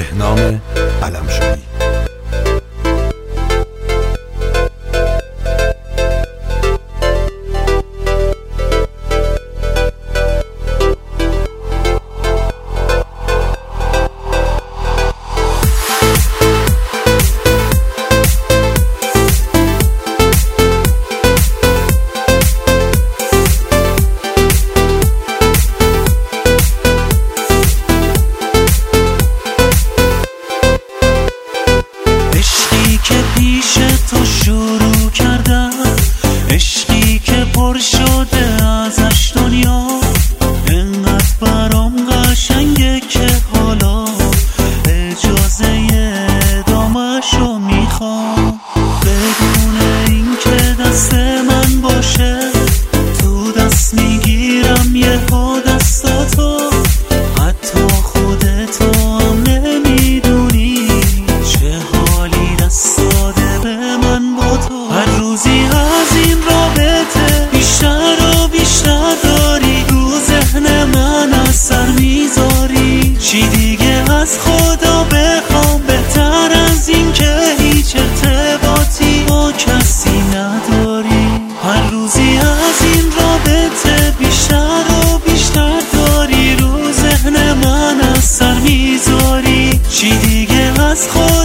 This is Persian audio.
بهنام علمشویی. پیش تو شروع کردم، عشقی که پر شده ازش دنیا، انقدر برام قشنگه که حالا اجازه ادامه‌شو میخوام. بدون این که دست من باشه تو دست میگیرم یهو دستاتو، حتی خودتو هم نمیدونی چه حالی دست داده به من با تو. هر روزی از این رابطه بیشتر و بیشتر داری رو ذهن من اثر میذاری. چی دیگه از خدا بخوام بهتر از این که هیچ ارتباطی با کسی نداری. هر روزی از این رابطه بیشتر و بیشتر داری رو ذهن من اثر میذاری. چی دیگه از خدا